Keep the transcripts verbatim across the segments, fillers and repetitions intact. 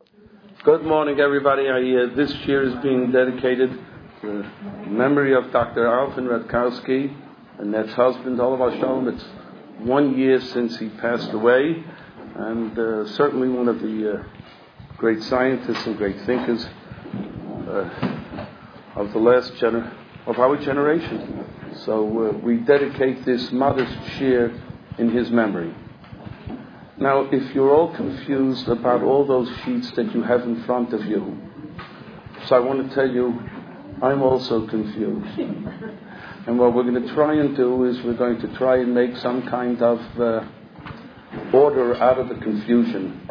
Good morning, everybody. I, uh, this year is being dedicated to the memory of Doctor Alvin Radkowski, Annette's husband, Olav Shalom. It's one year since he passed away, and uh, certainly one of the uh, great scientists and great thinkers uh, of the last gener- of our generation. So uh, we dedicate this modest shir in his memory. Now, if you're all confused about all those sheets that you have in front of you, so I want to tell you, I'm also confused. And what we're going to try and do is we're going to try and make some kind of uh, order out of the confusion.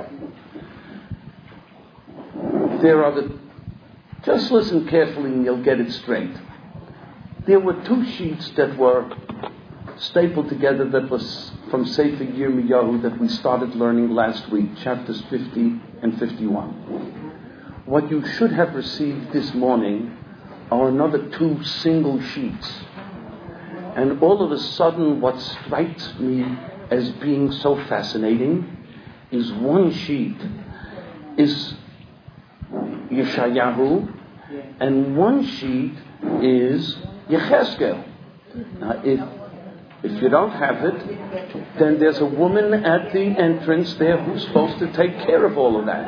There are the... Just listen carefully and you'll get it straight. There were two sheets that were stapled together that was from Sefer Yirmiyahu that we started learning last week, chapters fifty and fifty-one. What you should have received this morning are another two single sheets. And all of a sudden what strikes me as being so fascinating is one sheet is Yeshayahu and one sheet is Yecheskel. Now if If you don't have it, then there's a woman at the entrance there who's supposed to take care of all of that.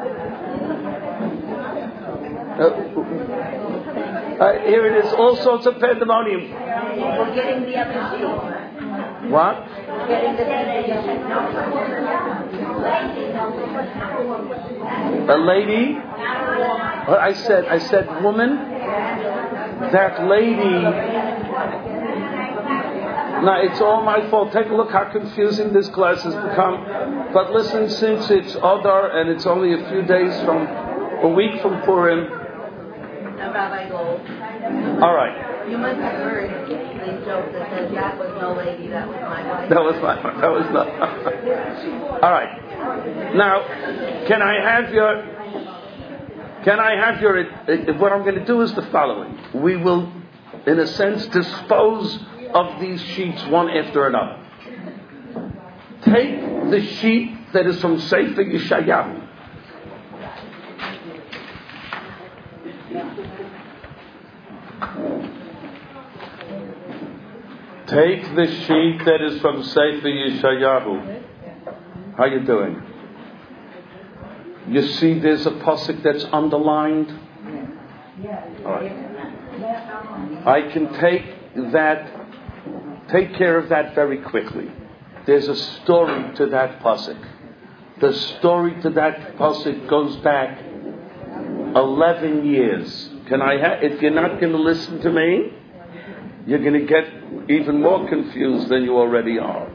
Uh, uh, here it is, all sorts of pandemonium. We're getting the other sheet. What? We're getting the A lady? Well, I said, I said woman. That lady. Now, it's all my fault. Take a look how confusing this class has become. But listen, since it's Adar and it's only a few days from, a week from Purim. Rabbi Gold. All right. You must have heard the joke that says that was no lady, that was my wife. That was my wife. That was not. All right. Now, can I have your, can I have your, what I'm going to do is the following. We will, in a sense, dispose of these sheets one after another. Take the sheet that is from Sefer Yeshayahu. Take the sheet that is from Sefer Yeshayahu. How you doing? You see there's a pasuk that's underlined? All right. I can take that Take care of that very quickly. There's a story to that pasuk. The story to that pasuk goes back eleven years. Can I? Ha- if you're not going to listen to me, you're going to get even more confused than you already are.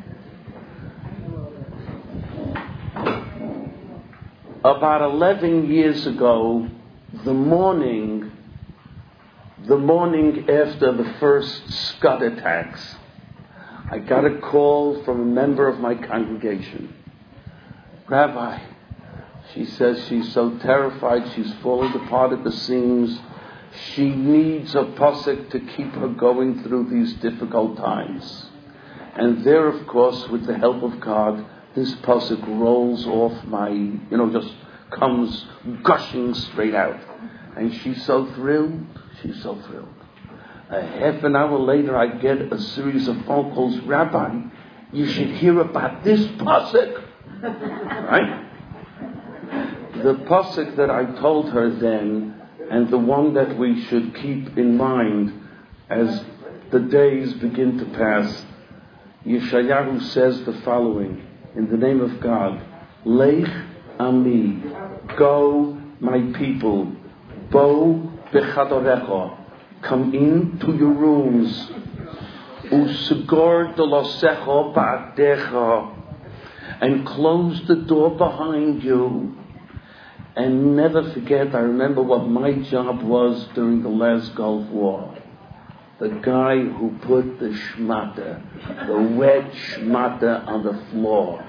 About eleven years ago, the morning. The morning after the first Scud attacks, I got a call from a member of my congregation. Rabbi, she says she's so terrified, she's falling apart at the seams. She needs a pasuk to keep her going through these difficult times. And there, of course, with the help of God, this pasuk rolls off my, you know, just comes gushing straight out. And she's so thrilled. She's so thrilled. A half an hour later, I get a series of phone calls. Rabbi, you should hear about this pasuk. Right? The pasuk that I told her then, and the one that we should keep in mind as the days begin to pass. Yeshayahu says the following, in the name of God, Lech Ami, go my people, Bo Bechadorecha, come into your rooms. Usegor dolosecha ba'adecha, and close the door behind you. And never forget, I remember what my job was during the last Gulf War. The guy who put the shmata, the wet shmata on the floor.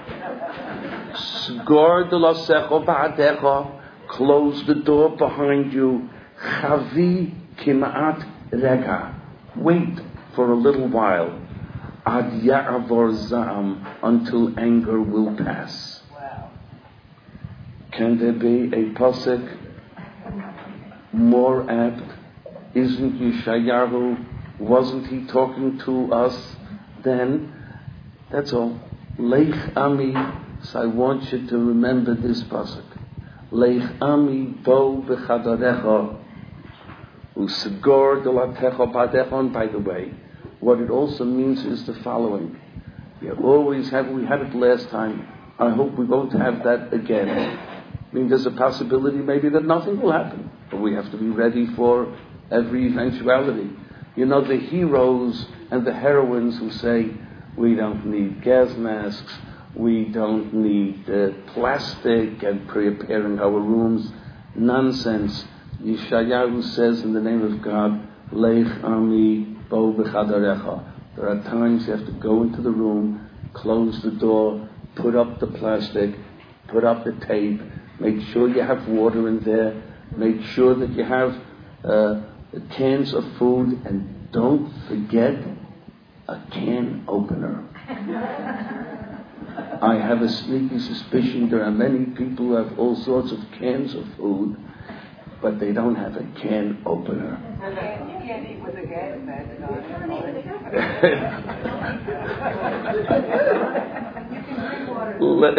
Sgor dolosecha ba'adecha, close the door behind you. Chavi kimaat rega. Wait for a little while. Ad ya'avor za'am, until anger will pass. Can there be a pasuk more apt? Isn't Yeshayahu, wasn't he talking to us then? That's all. Leich Ami, so I want you to remember this pasuk. Leich Ami bo b'chadarecha u'segor delatecha badecha. And by the way, what it also means is the following. You always have, we had it last time. I hope we won't have that again. I mean, there's a possibility maybe that nothing will happen. But we have to be ready for every eventuality. You know, the heroes and the heroines who say, we don't need gas masks, we don't need uh, plastic and preparing our rooms. Nonsense. Yeshayahu says in the name of God, Leich Ami bo b'chadarecha. There are times you have to go into the room, close the door, put up the plastic, put up the tape, make sure you have water in there, make sure that you have uh, cans of food, and don't forget a can opener. I have a sneaky suspicion there are many people who have all sorts of cans of food, but they don't have a can opener. You can't eat with a gas mask on. You can drink water.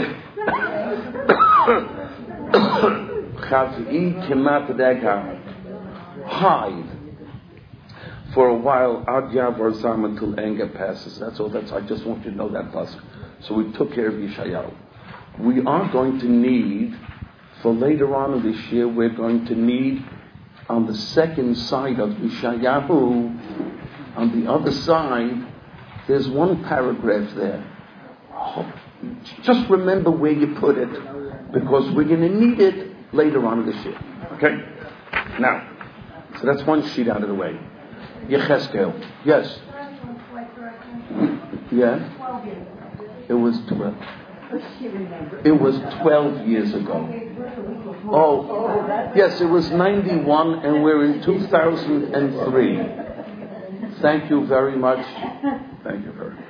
Hide for a while ad yavar zam until anger passes. That's all. That's. I just want you to know that pasuk. So we took care of Yeshayahu. We are going to need, for later on in this year, we're going to need on the second side of Yeshayahu, on the other side, there's one paragraph there. Just remember where you put it, because we're going to need it later on in this year. Okay? Now, so that's one sheet out of the way. Yecheskel. Yes? Yeah? It was twelve. It was twelve years ago. Oh, yes, it was ninety-one, and we're in two thousand three. Thank you very much. Thank you very much.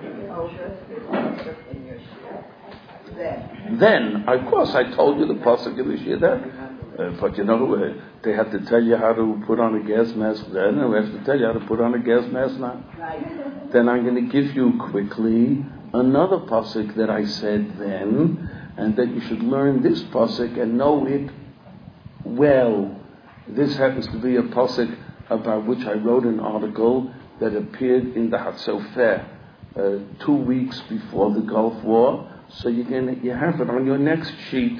Then, of course, I told you the pasuk in the Shida, uh, but you know, uh, they have to tell you how to put on a gas mask then, and we have to tell you how to put on a gas mask now. Then I'm going to give you quickly another pasuk that I said then, and that you should learn this pasuk and know it well. This happens to be a pasuk about which I wrote an article that appeared in the Hatzofer uh, two weeks before the Gulf War. So you can you have it on your next sheet,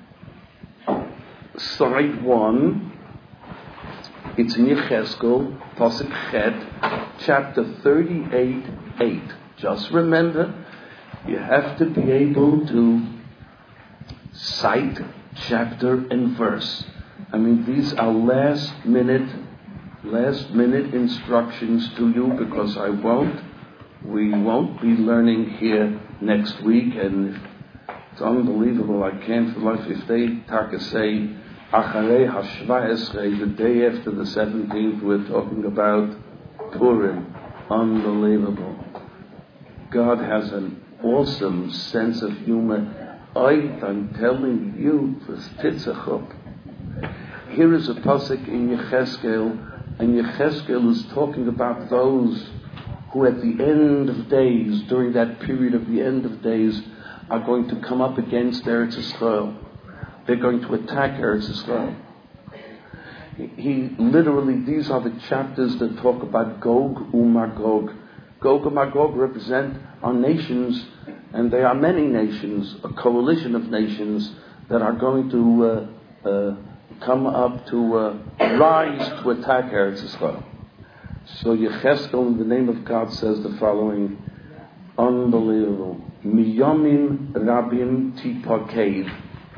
side one. It's in Yecheskel, pasuk Chet, chapter thirty-eight, eight. Just remember, you have to be able to cite chapter and verse. I mean, these are last minute, last minute instructions to you, because I won't, we won't be learning here next week, and it's unbelievable. I can't for life, if they taka say, Acharei Hashva Esrei, the day after the seventeenth, we're talking about Purim. Unbelievable. God has an awesome sense of humor. I, I'm telling you, this Titzachop. Here is a pasuk in Yecheskel, and Yecheskel is talking about those who at the end of days, during that period of the end of days, are going to come up against Eretz Yisrael. They're going to attack Eretz Yisrael. He, he literally, these are the chapters that talk about Gog uMagog. Gog and Magog represent our nations, and they are many nations, a coalition of nations that are going to uh, uh, come up to uh, rise to attack Eretz Yisrael. So Yecheskel, in the name of God, says the following, unbelievable. Miyomim Rabim Tipakeid.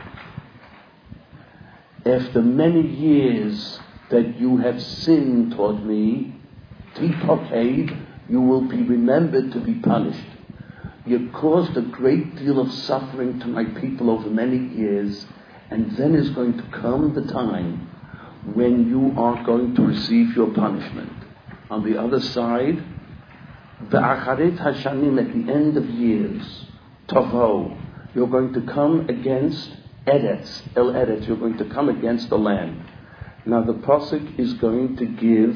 After many years that you have sinned toward me, Tipakeid, you will be remembered to be punished. You caused a great deal of suffering to my people over many years, and then is going to come the time when you are going to receive your punishment. On the other side, Ba'acharet Hashanim, at the end of years, Tavo, you're going to come against Eretz, El Eretz, you're going to come against the land. Now the Pasuk is going to give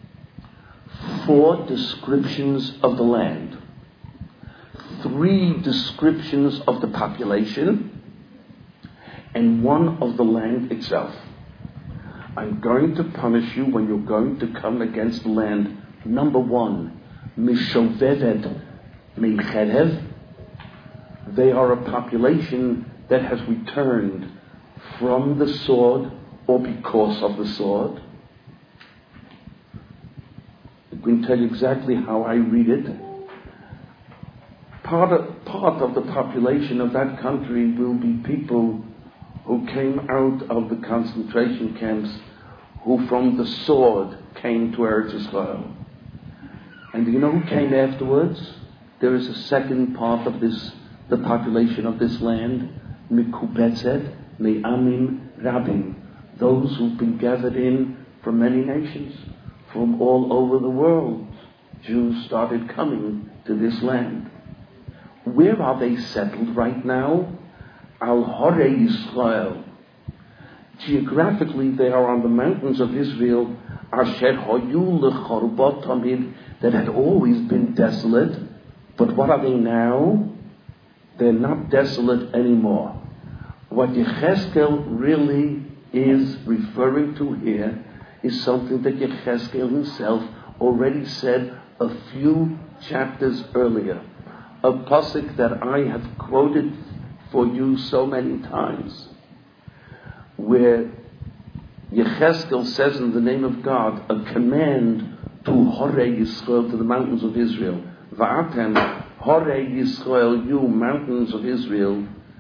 four descriptions of the land. Three descriptions of the population and one of the land itself. I'm going to punish you when you're going to come against the land. Number one, Mishovevet Meicherev. They are a population that has returned from the sword or because of the sword. I can tell you exactly how I read it. Part of, part of the population of that country will be people who came out of the concentration camps, who from the sword came to Eretz Yisrael. And do you know who came afterwards? There is a second part of this, the population of this land, Mikubetzet, Me'amim Rabim, those who've been gathered in from many nations, from all over the world. Jews started coming to this land. Where are they settled right now? Al Hore Yisrael. Geographically, they are on the mountains of Israel, Asher Hoyu Lechorbat Tamid, that had always been desolate. But what are they now? They're not desolate anymore. What Yechezkel really is referring to here is something that Yechezkel himself already said a few chapters earlier. A pasuk that I have quoted for you so many times, where Yechezkel says in the name of God a command to Hore Yisrael, to the mountains of Israel. Va'atem Hore Yisrael, you mountains of Israel,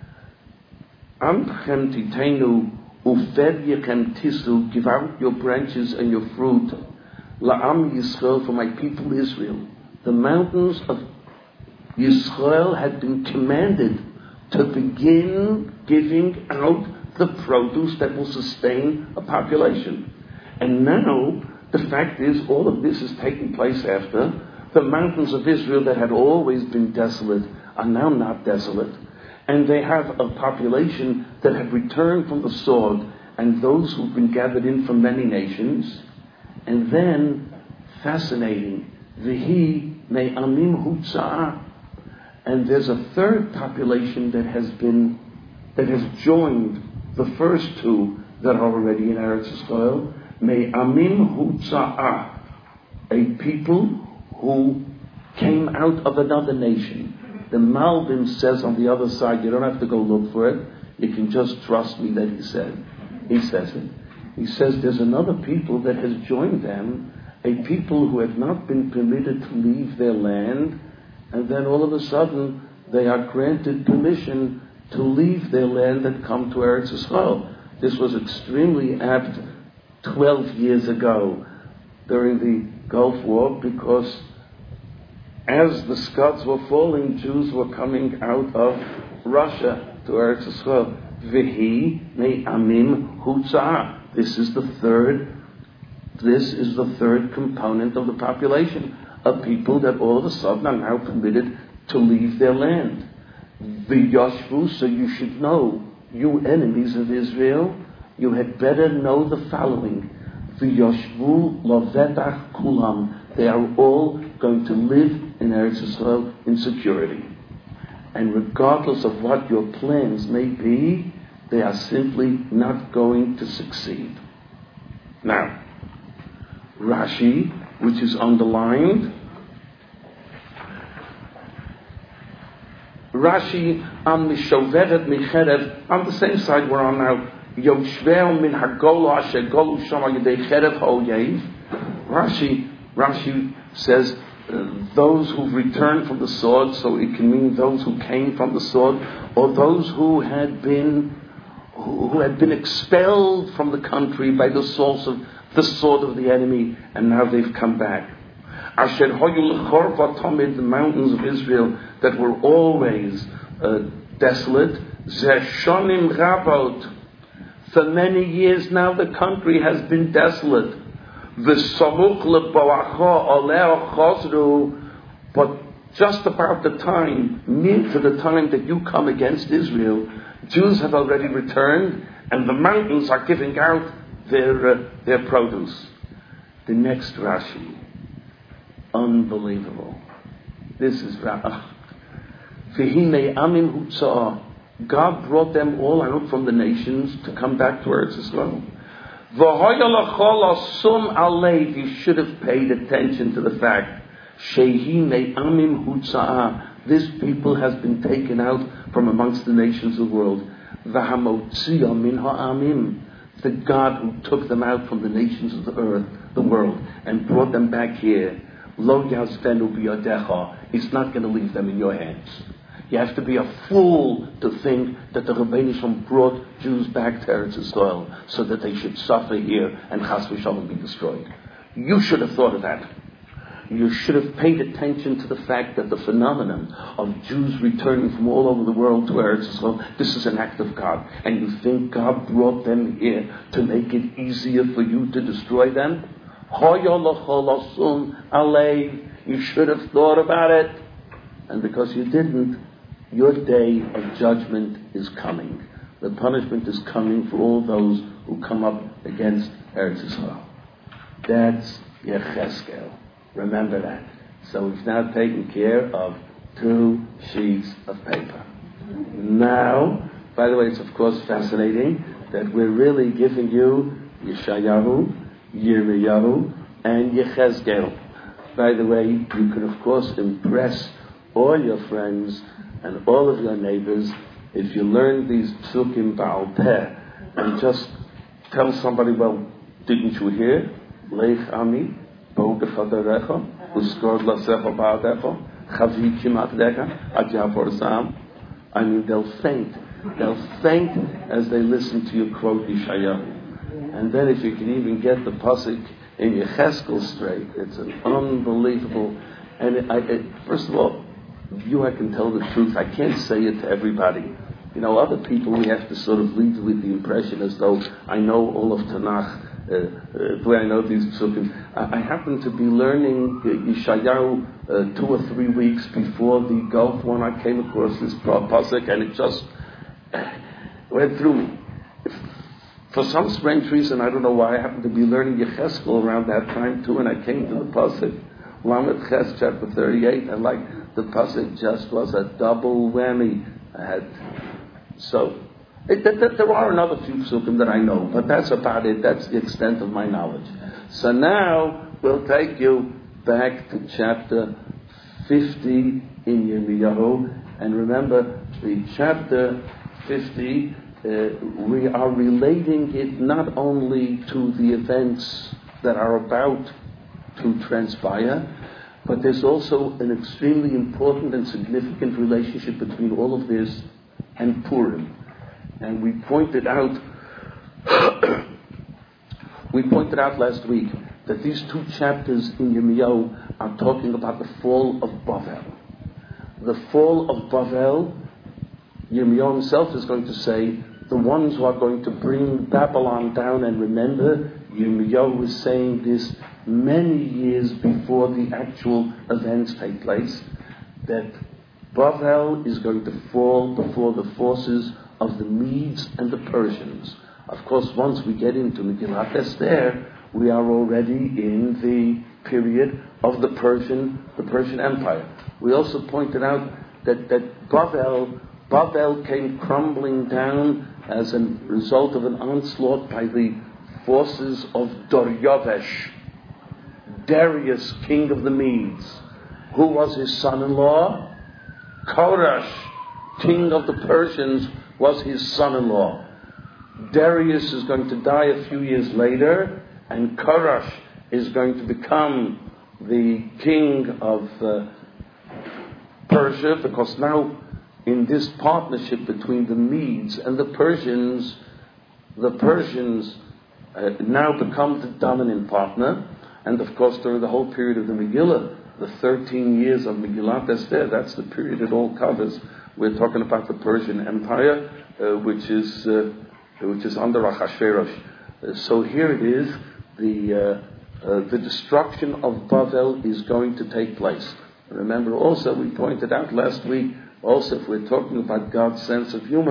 Amchem titenu ufed yechem tisu, give out your branches and your fruit, La'am Yisrael, for my people Israel. The mountains of Yisrael had been commanded to begin giving out the produce that will sustain a population. And now, the fact is, all of this is taking place after the mountains of Israel that had always been desolate are now not desolate. And they have a population that have returned from the sword, and those who've been gathered in from many nations. And then, fascinating, Vihi me'amim hutza'ah. And there's a third population that has been, that has joined the first two that are already in Eretz Yisrael. Me'amim hutza'ah, a people who came out of another nation. The Malbim says on the other side, you don't have to go look for it. You can just trust me that he said. He says it. He says there's another people that has joined them, a people who have not been permitted to leave their land, and then all of a sudden they are granted permission to leave their land and come to Eretz Yisrael. This was extremely apt twelve years ago during the Gulf War, because as the Scots were falling, Jews were coming out of Russia to Eretz Yisrael. Vehi me'amim hutza'ah. This is the third. This is the third component of the population. Of people that all of a sudden are now permitted to leave their land. V'yoshvu, so you should know, you enemies of Israel, you had better know the following. V'yoshvu lovetach kulam. They are all going to live in Eretz Yisrael in security. And regardless of what your plans may be, they are simply not going to succeed. Now, Rashi, which is underlined, Rashi on Mishovevet Micherev, on the same side we're on now, Yoshvel min Hagola asher golu shama yedei cherev ha'oyev. Rashi, Rashi says uh, those who've returned from the sword, so it can mean those who came from the sword, or those who had been who, who had been expelled from the country by the source of the sword of the enemy, and now they've come back. Asher hoyu l'chorva tamid, the mountains of Israel that were always uh, desolate. Zeshonim rabot, for many years now the country has been desolate. V'samuch le'boacha oleh chosru, but just about the time, near to the time that you come against Israel, Jews have already returned, and the mountains are giving out their uh, their produce. The next Rashi, unbelievable. This is V'hinei amim hutzah. God brought them all out from the nations to come back to Eretz Yisrael. V'hoya l'chol asum alev. You should have paid attention to the fact shehinei amim hutzah. This people has been taken out from amongst the nations of the world. V'hamotziyah min ha'amim. The God who took them out from the nations of the earth, the world, and brought them back here. Lo yazvenu biyadecha. He's not going to leave them in your hands. You have to be a fool to think that the Rebbeinu Shalom brought Jews back to Eretz Yisrael so that they should suffer here and Chas v'Shalom be destroyed. You should have thought of that. You should have paid attention to the fact that the phenomenon of Jews returning from all over the world to Eretz Yisrael, this is an act of God. And you think God brought them here to make it easier for you to destroy them? You should have thought about it. And because you didn't, your day of judgment is coming. The punishment is coming for all those who come up against Eretz Yisrael. That's Yechezkel. Remember that. So we've now taken care of two sheets of paper. Now, by the way, it's of course fascinating that we're really giving you Yeshayahu, Yirmiyahu, and Yechezkel. By the way, you can of course impress all your friends and all of your neighbors if you learn these psukim ba'al peh and just tell somebody, well, didn't you hear? Leich ami, bo gefadarecha, uskord lasecha ba'adecha, chavi kimat decha, adjapor sam. I mean, they'll faint. They'll faint as they listen to you quote Yeshayahu. And then if you can even get the pasuk in Yechezkel straight, it's an unbelievable. And it, I, it, first of all, you, I can tell the truth. I can't say it to everybody. You know, other people we have to sort of lead with the impression as though I know all of Tanakh, uh, uh, the way I know these psukim. I, I happen to be learning uh, Yeshayahu uh, two or three weeks before the Gulf when I came across this pasuk, and it just uh, went through me. If, for some strange reason, I don't know why, I happened to be learning Yechezkel around that time too, and I came to the pasuk, Lamed Ches, chapter thirty-eight, and like the pasuk just was a double whammy. I had so it, th- th- there are another few psukim that I know, but that's about it. That's the extent of my knowledge. So now we'll take you back to chapter fifty in Yirmiyahu, and remember the chapter fifty. Uh, we are relating it not only to the events that are about to transpire, but there's also an extremely important and significant relationship between all of this and Purim. And we pointed out we pointed out last week that these two chapters in Yirmiyahu are talking about the fall of Bavel. The fall of Bavel, Yirmiyahu himself is going to say, the ones who are going to bring Babylon down, and remember, Yirmiyahu was saying this many years before the actual events take place, that Bavel is going to fall before the forces of the Medes and the Persians. Of course, once we get into Megillat Esther, we are already in the period of the Persian, the Persian Empire. We also pointed out that, that Bavel, Bavel came crumbling down as a result of an onslaught by the forces of Daryavesh, Darius, king of the Medes. Who was his son-in-law? Koresh, king of the Persians, was his son-in-law. Darius is going to die a few years later, and Koresh is going to become the king of uh, Persia, because now in this partnership between the Medes and the Persians, the Persians uh, now become the dominant partner. And of course, during the whole period of the Megillah, the thirteen years of Megillat Esther, that's the period it all covers. We're talking about the Persian Empire, uh, which is uh, which is under Achashverosh. Uh, so here it is, the uh, uh, the destruction of Bavel is going to take place. Remember also, we pointed out last week, also if we're talking about God's sense of humor,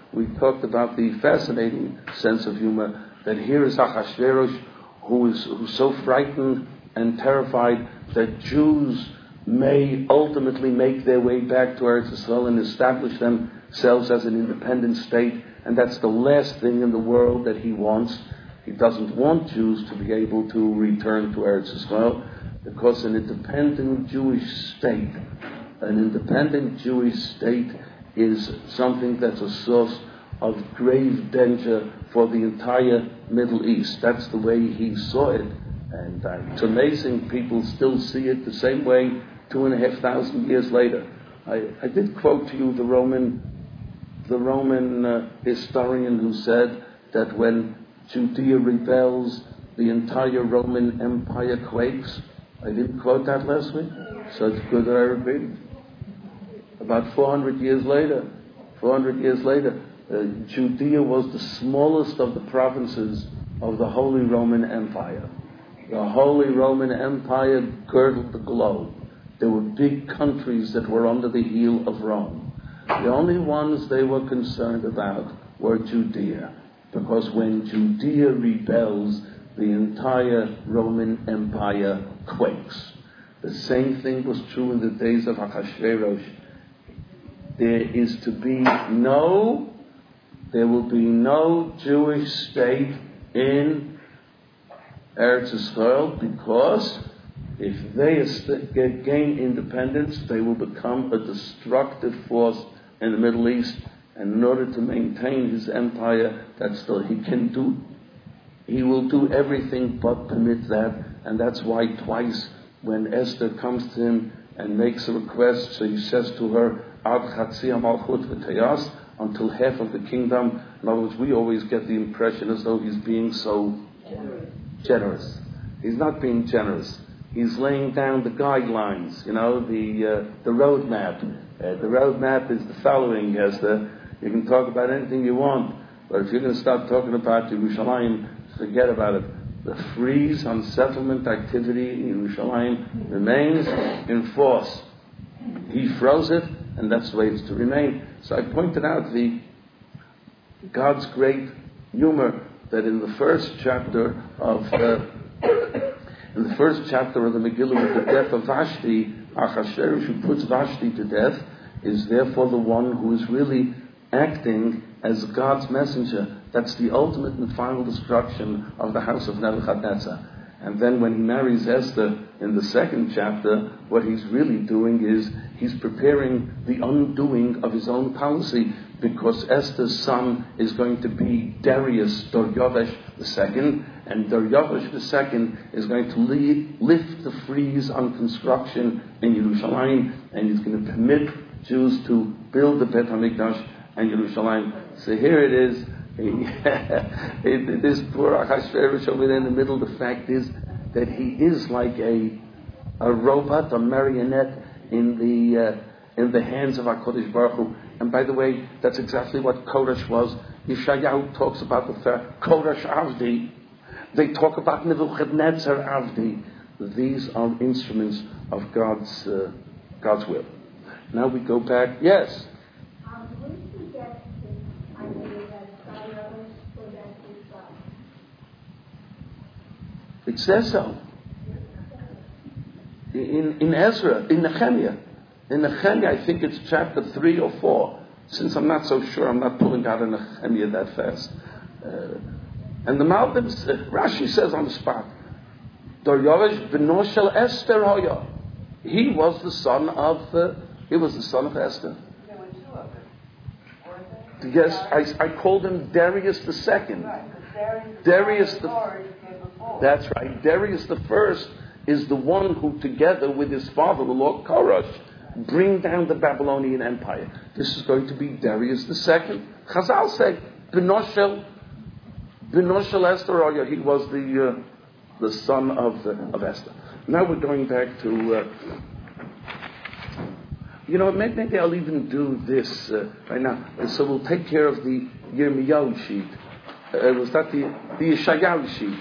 we talked about the fascinating sense of humor that here is Achashverosh, who is who's so frightened and terrified that Jews may ultimately make their way back to Eretz Yisrael and establish themselves as an independent state, and that's the last thing in the world that he wants. He doesn't want Jews to be able to return to Eretz Yisrael, because an independent Jewish state, an independent Jewish state is something that's a source of grave danger for the entire Middle East. That's the way he saw it. And uh, it's amazing people still see it the same way two and a half thousand years later. I, I did quote to you the Roman, the Roman uh, historian who said that when Judea rebels, the entire Roman Empire quakes. I didn't quote that last week, so it's good that I repeat it. About four hundred years later, four hundred years later, uh, Judea was the smallest of the provinces of the Holy Roman Empire. The Holy Roman Empire girdled the globe. There were big countries that were under the heel of Rome. The only ones they were concerned about were Judea, because when Judea rebels, the entire Roman Empire quakes. The same thing was true in the days of Achashverosh. There is to be no, there will be no Jewish state in Eretz Yisrael, because if they get, gain independence, they will become a destructive force in the Middle East. And in order to maintain his empire, that's still he can do. He will do everything but permit that, and that's why twice when Esther comes to him and makes a request, so he says to her, Ad Chatzia Malchut V'Teyas, until half of the kingdom. In other words, we always get the impression as though he's being so generous. He's not being generous. He's laying down the guidelines, you know, the uh, the roadmap. Uh, the roadmap is the following: as the you can talk about anything you want, but if you're going to start talking about Yerushalayim, forget about it. The freeze on settlement activity in Yerushalayim remains in force. He froze it, and that's the way it's to remain. So I pointed out the God's great humor that in the first chapter of uh, in the first chapter of the Megillah, with the death of Vashti, Achashverosh, who puts Vashti to death, is therefore the one who is really acting as God's messenger. That's the ultimate and final destruction of the house of Nebuchadnezzar. And then when he marries Esther in the second chapter, what he's really doing is he's preparing the undoing of his own policy, because Esther's son is going to be Darius Daryavesh the second, and Daryavesh the second is going to lead, lift the freeze on construction in Yerushalayim, and he's going to permit Jews to build the Beit HaMikdash and Yerushalayim. So here it is. This poor Achashverosh over there in the middle. The fact is that he is like a a robot, a marionette in the uh, in the hands of HaKadosh Baruch Hu. And by the way, that's exactly what Kodesh was. Yeshayahu talks about the fact Kodesh Avdi. They talk about Nebuchadnezzar Avdi. These are instruments of God's uh, God's will. Now we go back. Yes. It says so. In, in Ezra, in Nehemiah. In Nehemiah, I think it's chapter three or four. Since I'm not so sure, I'm not pulling out a Nehemiah that fast. Uh, and the Malbim, uh, Rashi says on the spot, Daryavesh b'no shel Esther hoya. He was the son of, uh, he was the son of Esther. There were two of them. Yes, I, I called him Darius the second. Right, because Darius the Lord came before. That's right. Darius the first is the one who, together with his father, the Lord Koresh, bring down the Babylonian Empire. This is going to be Darius the second. Chazal say, Benoshel, Benoshel Esther, oh yeah, he was the uh, the son of uh, of Esther. Now we're going back to, uh, you know, maybe I'll even do this uh, right now. So we'll take care of the Yirmiyahu sheet. Uh, was that the the Yeshayahu sheet?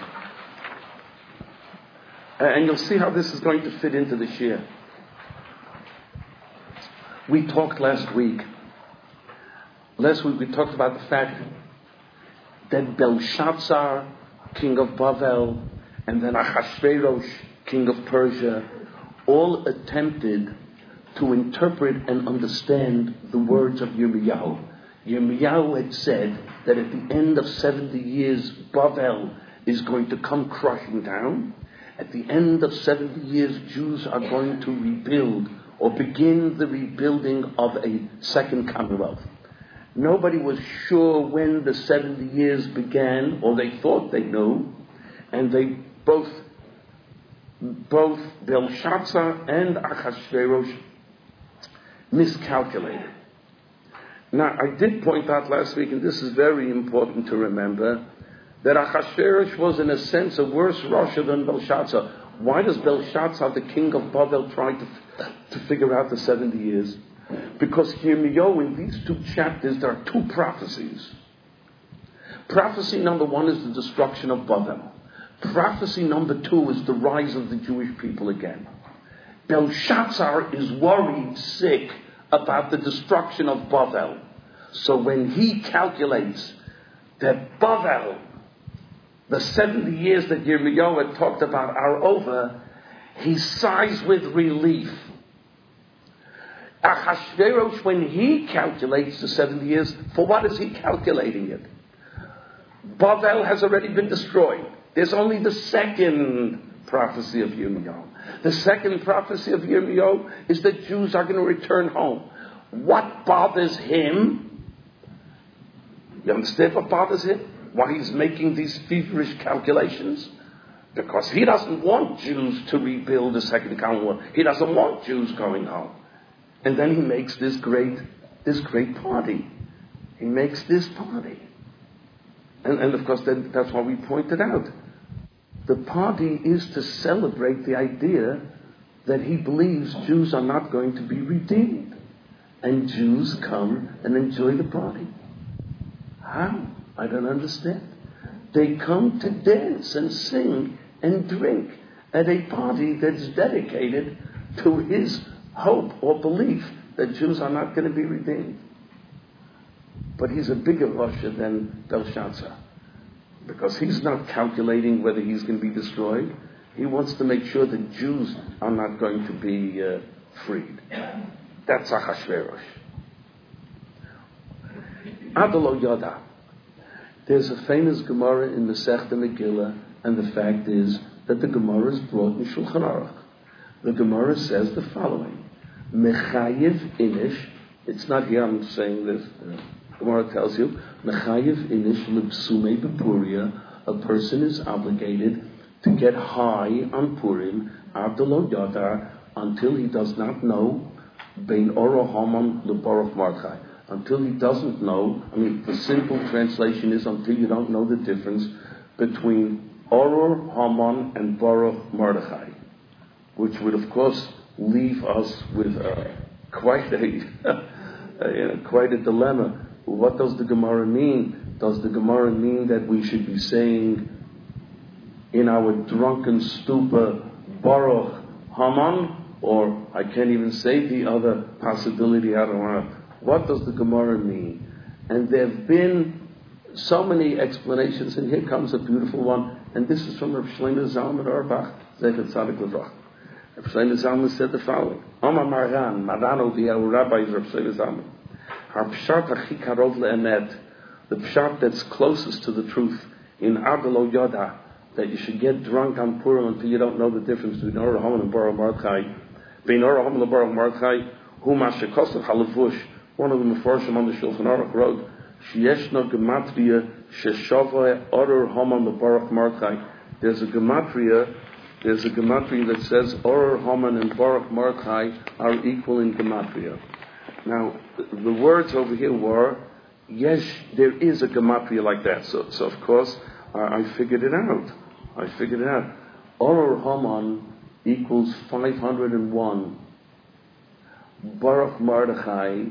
Uh, and you'll see how this is going to fit into the shir. We talked last week last week we talked about the fact that Belshazzar, king of Bavel, and then Achashverosh, king of Persia, all attempted to interpret and understand the words of Yirmiyahu. Yirmiyahu had said that at the end of seventy years, Bavel is going to come crushing down. At the end of seventy years, Jews are going to rebuild or begin the rebuilding of a second commonwealth. Nobody was sure when the seventy years began, or they thought they knew, and they both, both Belshazzar and Achashverosh miscalculated. Now, I did point out last week, and this is very important to remember, that Achashverosh was in a sense a worse Rasha than Belshazzar. Why does Belshazzar, the king of Babel, try to, to figure out the seventy years? Because Yirmiyahu, in these two chapters, there are two prophecies. Prophecy number one is the destruction of Babel. Prophecy number two is the rise of the Jewish people again. Belshazzar is worried sick about the destruction of Babel. So when he calculates that Babel, the seventy years that Yirmiyahu had talked about, are over, he sighs with relief. Achashverosh, when he calculates the seventy years, for what is he calculating it? Babel has already been destroyed. There's only the second prophecy of Yirmiyahu. The second prophecy of Yirmiyahu is that Jews are going to return home. What bothers him? You understand what bothers him? Why he's making these feverish calculations? Because he doesn't want Jews to rebuild the second commonwealth. He doesn't want Jews going home. And then he makes this great, this great party. He makes this party. And, and of course, then that's why we pointed out. The party is to celebrate the idea that he believes Jews are not going to be redeemed. And Jews come and enjoy the party. How? I don't understand. They come to dance and sing and drink at a party that's dedicated to his hope or belief that Jews are not going to be redeemed. But he's a bigger Rasha than Belshazzar, because he's not calculating whether he's going to be destroyed. He wants to make sure that Jews are not going to be uh, freed. That's Achashverosh. Adalo Yada. There's a famous Gemara in Masechta Megillah, and the fact is that the Gemara is brought in Shulchan Aruch. The Gemara says the following: Mechayiv inish. It's not here. I'm saying this. Uh, Gemara tells you Mechayiv inish l'psumei bepuria. A person is obligated to get high on Purim Adalo Yada until he does not know Bein Ora Haman leBaruch Mordechai. Until he doesn't know, I mean, the simple translation is until you don't know the difference between Oror Haman and Baruch Mordechai, which would, of course, leave us with uh, quite a, you know, quite a dilemma. What does the Gemara mean? Does the Gemara mean that we should be saying in our drunken stupor, Baruch Haman, or I can't even say the other possibility, I don't want to. What does the Gemara mean? And there have been so many explanations, and here comes a beautiful one, and this is from Rav Shlomo Zalman Auerbach, Zechat Tzadik Levrach. Rav Shlomo Zalman said the following: Amar Maran, Maran Oviyahu, Rabbi Rav Shlomo Zalman, Har Pshat Hachi Karov LeEmet, the Pshat that's closest to the truth, in Adalo Yoda, that you should get drunk on Purim until you don't know the difference between Orah Haman and Baruch Mordechai, Bein Orah Haman and Baruch Mordechai, Hu Mashe Kosav Halavush. One of the Mefarshim on the Shulchan Aruch wrote, Sheyeshno Gematria Sheshavah Oror Haman LeBaruch Mordechai. There's a Gematria, there's a Gematria that says Oror Haman and Baruch Mordechai are equal in Gematria. Now, the, the words over here were, yes, there is a Gematria like that. So, so of course, uh, I figured it out. I figured it out. Oror Haman equals five hundred one. Baruch Mordechai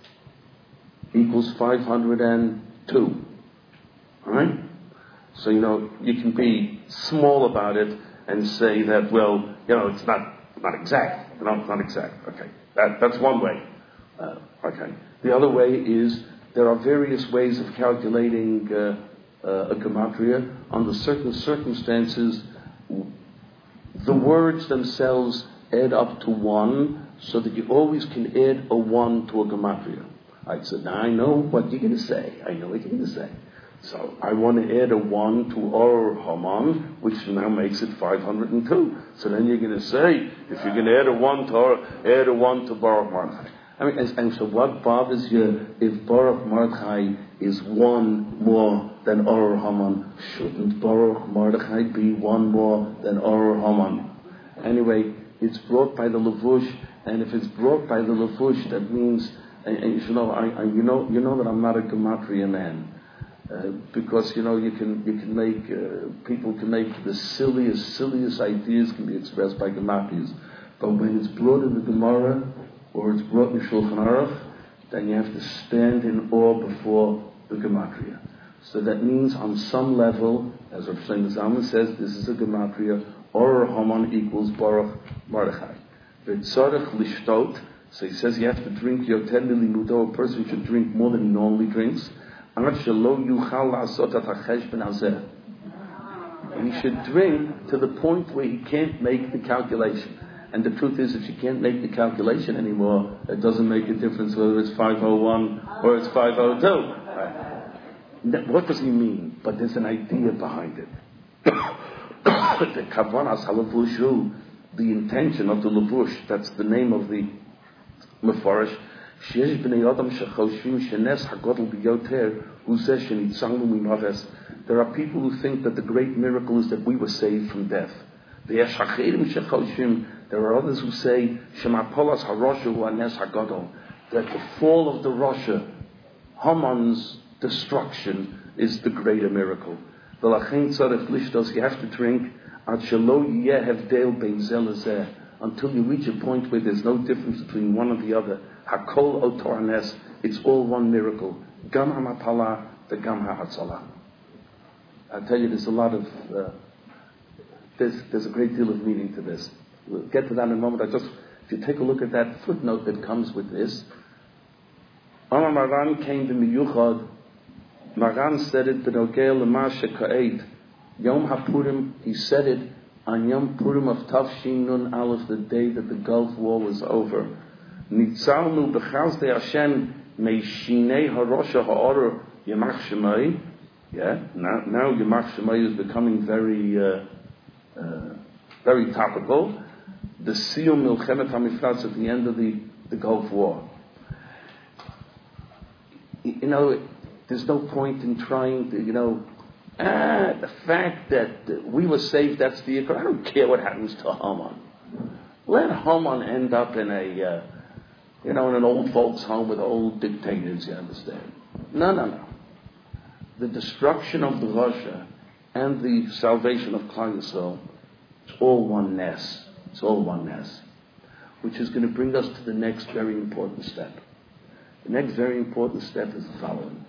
equals five hundred two. Alright? So, you know, you can be small about it and say that, well, you know, it's not not exact. You know, it's not exact. Okay. That, that's one way. Uh, okay. The other way is there are various ways of calculating uh, uh, a gematria. Under certain circumstances, the words themselves add up to one, so that you always can add a one to a gematria. I said, now I know what you're going to say. I know what you're going to say. So I want to add a one to Or Haman, which now makes it five hundred two. So then you're going to say, if you're going to add a one to Or, add a one to Baruch Mordechai. I mean, and, and so what bothers you if Baruch Mordechai is one more than Or Haman? Shouldn't Baruch Mordechai be one more than Or Haman? Anyway, it's brought by the Levush, and if it's brought by the Levush, that means, and, and you know, I, I, you know, you know that I'm not a gematria man. Uh, because you know you can you can make uh, people can make the silliest silliest ideas can be expressed by gematrias, but when it's brought in the Gemara or it's brought in the Shulchan Aruch, then you have to stand in awe before the gematria. So that means on some level, as Rav Shlomo Zalman says, this is a gematria. Or Haman equals Baruch Mordechai. V'tzarech lishtot. So he says you have to drink your ten milimudo. A person should drink more than he normally drinks. And he should drink to the point where he can't make the calculation. And the truth is, if you can't make the calculation anymore, it doesn't make a difference whether it's five oh one or it's five oh two. Right. What does he mean? But there's an idea behind it. The kavanas halavushu, the intention of the levush, that's the name of the mefarish. There are people who think that the great miracle is that we were saved from death. There are others who say that the fall of the Rasha, Haman's destruction, is the greater miracle. You have to drink until you reach a point where there's no difference between one and the other. Hakol otoranes, it's all one miracle. Gam hamapala, the gam ha'atzalah. I tell you, there's a lot of, uh, there's, there's a great deal of meaning to this. We'll get to that in a moment. I just, if you take a look at that footnote that comes with this, Amar Maran came to Miyuchad. Maran said it, B'nogel l'mashe ka'ed. Yom HaPurim, he said it on Yom Purim of Tafshin Nun Aleph, the day that the Gulf War was over. Nitzalnu b'chazdei Hashem meishinei harosha ha'orah Yamach Shemai. Yeah, now, now Yamach Shemai is becoming very, uh, uh, very topical. The Siyum Milchemet HaMifratz at the end of the, the Gulf War. You know, there's no point in trying to, you know, ah, the fact that we were saved, that's the ikar. I don't care what happens to Haman. Let Haman end up in a, uh, you know, in an old folks' home with old dictators, you understand? No, no, no. The destruction of the Russia and the salvation of Klal Yisrael, it's all one ness. It's all one ness. Which is going to bring us to the next very important step. The next very important step is the following.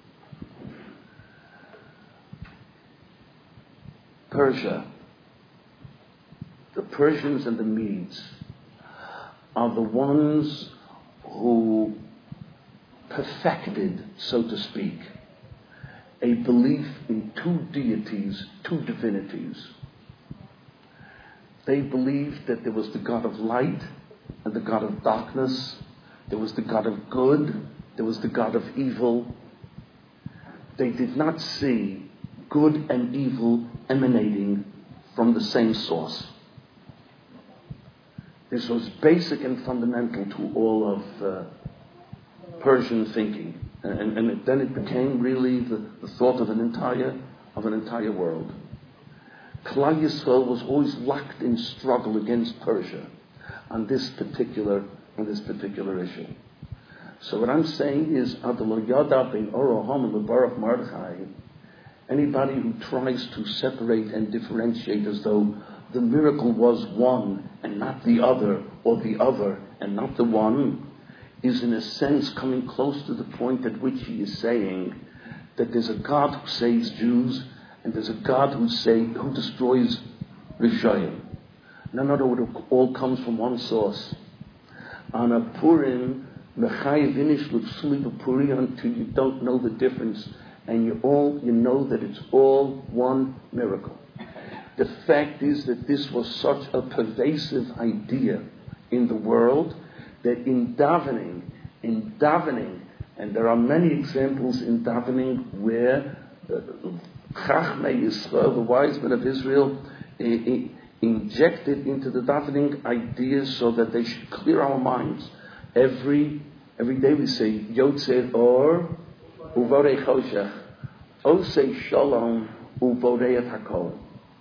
Persia, the Persians and the Medes are the ones who perfected, so to speak, a belief in two deities, two divinities. They believed that there was the God of light and the God of darkness. There was the God of good. There was the God of evil. They did not see good and evil emanating from the same source. This was basic and fundamental to all of uh, Persian thinking, and, and it, then it became really the, the thought of an entire of an entire world. Klal Yisrael was always locked in struggle against Persia on this particular on this particular issue. So what I'm saying is, Adalo Yada ben Oroham and Baruch Mordechai. Anybody who tries to separate and differentiate as though the miracle was one and not the other, or the other and not the one, is in a sense coming close to the point at which he is saying that there's a God who saves Jews and there's a God who say, who destroys Rishayim. No, no, no, it all comes from one source. On a Purim, until you don't know the difference, and you all you know that it's all one miracle. The fact is that this was such a pervasive idea in the world that in davening, in davening, and there are many examples in davening where uh, Chachmei Yisrael, the wise men of Israel, uh, uh, injected into the davening ideas so that they should clear our minds. Every every day we say Yotzei Or Uvorei Choshech, Osei Shalom Uvorei Et Hakol.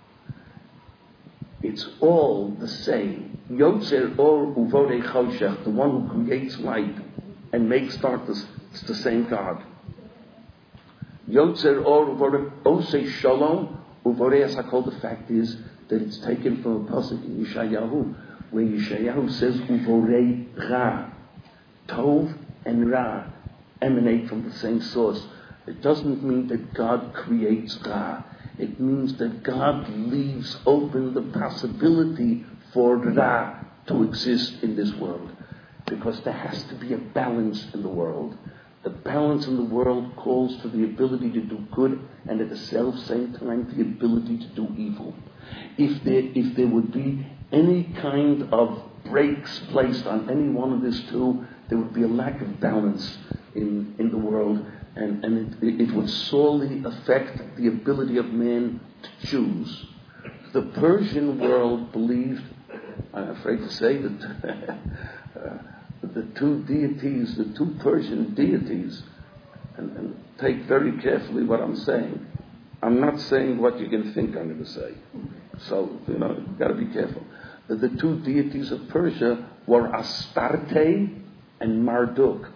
It's all the same. Yotzei Or Uvorei Choshech, the one who creates light and makes darkness, it's the same God. Yotzei Or Uvorei Osei Shalom Uvorei Et Hakol. The fact is that it's taken from a pasuk in Yeshayahu, where Yeshayahu says Uvorei Ra. Tov and Ra emanate from the same source. It doesn't mean that God creates Ra. It means that God leaves open the possibility for Ra to exist in this world. Because there has to be a balance in the world. The balance in the world calls for the ability to do good and at the same time the ability to do evil. If there, if there would be any kind of brakes placed on any one of these two, there would be a lack of balance in, in the world, and, and it, it would sorely affect the ability of man to choose. The Persian world believed, I'm afraid to say, that uh, the two deities, the two Persian deities, and, and take very carefully what I'm saying. I'm not saying what you can think I'm going to say. So, you know, you've got to be careful. The, the two deities of Persia were Astarte and Marduk.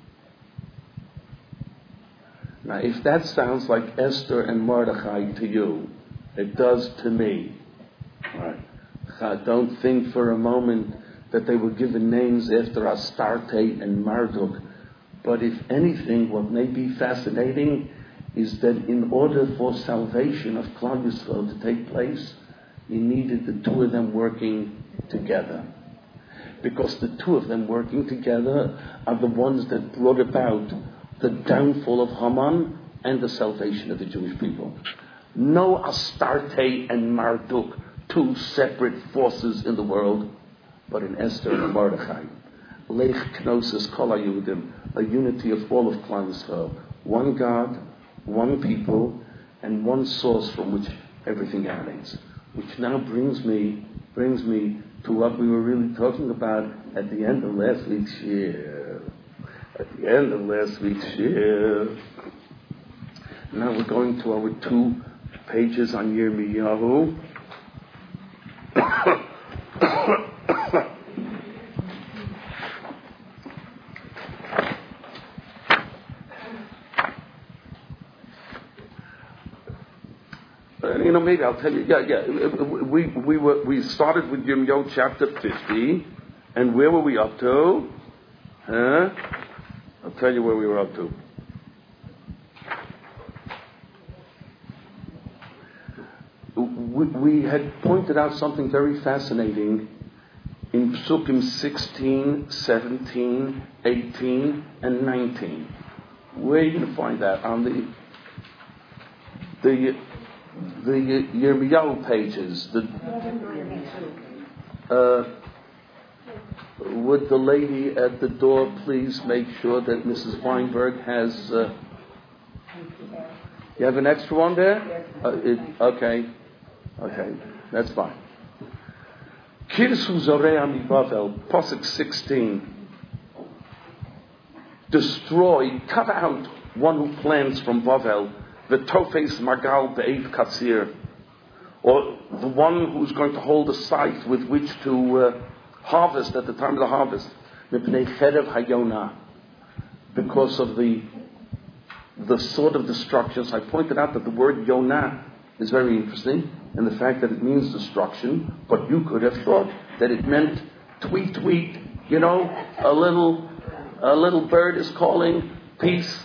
Now, if that sounds like Esther and Mordechai to you, it does to me. Right. Don't think for a moment that they were given names after Astarte and Marduk. But if anything, what may be fascinating is that in order for salvation of Klal Yisrael to take place, you needed the two of them working together. Because the two of them working together are the ones that brought about the downfall of Haman and the salvation of the Jewish people. No Astarte and Marduk, two separate forces in the world, but in Esther and Mordechai. Lech Knossos Kol HaYudim, a unity of all of Klal Yisrael. One God, one people, and one source from which everything emanates. Which now brings me brings me to what we were really talking about at the end of last week's year. At the end of last week's year. Now we're going to our two pages on Yirmiyahu. You know, maybe I'll tell you. Yeah, yeah. We we were we started with Yirmiyahu chapter fifty, and where were we up to? Huh? I'll tell you where we were up to. We, we had pointed out something very fascinating in Psukim sixteen, seventeen, eighteen, and nineteen. Where are you going to find that? On the the the Yirmiyahu pages. The, uh, would the lady at the door please make sure that Missus Weinberg has... Uh, you have an extra one there? Uh, it, okay. Okay. That's fine. Kirsu Zorea mi Bavel, Pasuk sixteen. Destroy, cut out one who plans from Bavel, the Tofes Magal Be'ev Katsir, or the one who's going to hold a scythe with which to uh, harvest at the time of the harvest, Mipnei Cherev Hayonah, because of the the sword of destruction. So I pointed out that the word Yonah is very interesting, and the fact that it means destruction, but you could have thought that it meant tweet tweet, you know, a little a little bird is calling peace.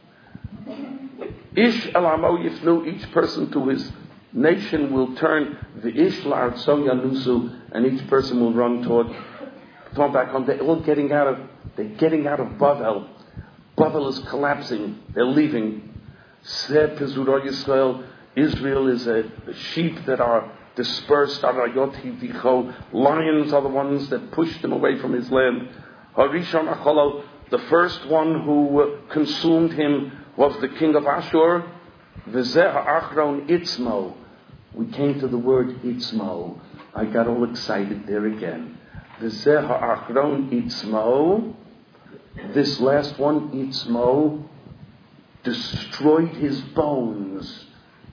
Ish elamo yifnu, each person to his nation will turn. The ish la'artzon yanusu, and each person will run toward, turn back home. They're all getting out of, They're getting out of Bavel. Bavel is collapsing. They're leaving. Israel is a, a sheep that are dispersed. Lions are the ones that pushed him away from his land. The first one who uh, consumed him was the king of Ashur. Itzmo. We came to the word Itzmo. I got all excited there again. Itzmo. This last one, Itzmo, destroyed his bones.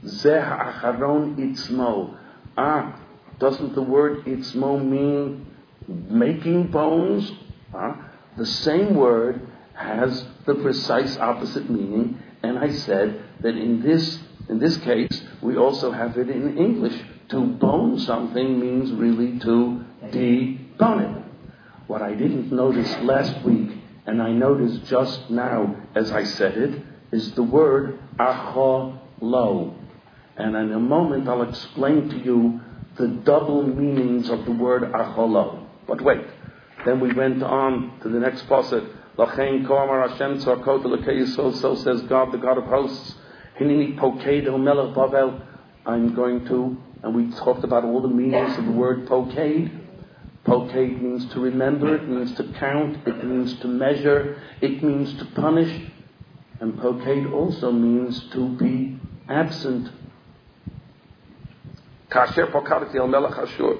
Itzmo. Ah, doesn't the word Itzmo mean making bones? Ah, the same word has the precise opposite meaning, and I said that in this in this case we also have it in English. To bone something means really to debone it. What I didn't notice last week, and I noticed just now as I said it, is the word acholo. And in a moment I'll explain to you the double meanings of the word acholo. But wait, then we went on to the next pasuk. Lachein koamar Hashem tzarkot elokei Yisrael, so says God, the God of hosts. Hinini poked el melech Bavel. I'm going to, and we talked about all the meanings of the word poked. Poked means to remember, it means to count, it means to measure, it means to punish. And poked also means to be absent. Kasher pokadati el melech Ashur.